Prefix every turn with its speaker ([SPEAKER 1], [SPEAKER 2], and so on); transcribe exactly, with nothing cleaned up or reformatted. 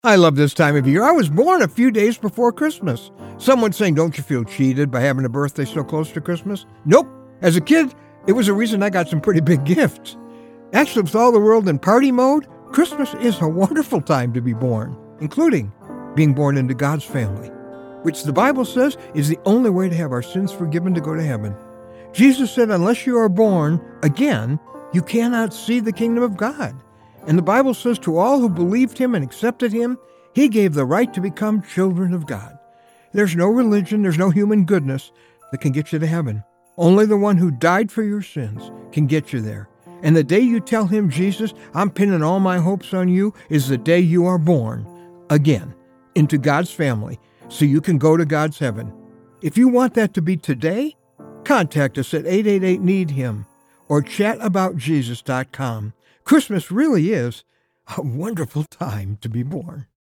[SPEAKER 1] I love this time of year. I was born a few days before Christmas. Someone saying, don't you feel cheated by having a birthday so close to Christmas? Nope. As a kid, it was a reason I got some pretty big gifts. Actually, with all the world in party mode, Christmas is a wonderful time to be born, including being born into God's family, which the Bible says is the only way to have our sins forgiven to go to heaven. Jesus said, unless you are born again, you cannot see the kingdom of God. And the Bible says to all who believed him and accepted him, he gave the right to become children of God. There's no religion, there's no human goodness that can get you to heaven. Only the one who died for your sins can get you there. And the day you tell him, Jesus, I'm pinning all my hopes on you, is the day you are born again into God's family so you can go to God's heaven. If you want that to be today, contact us at eight eight eight, need him or chat about jesus dot com. Christmas really is a wonderful time to be born.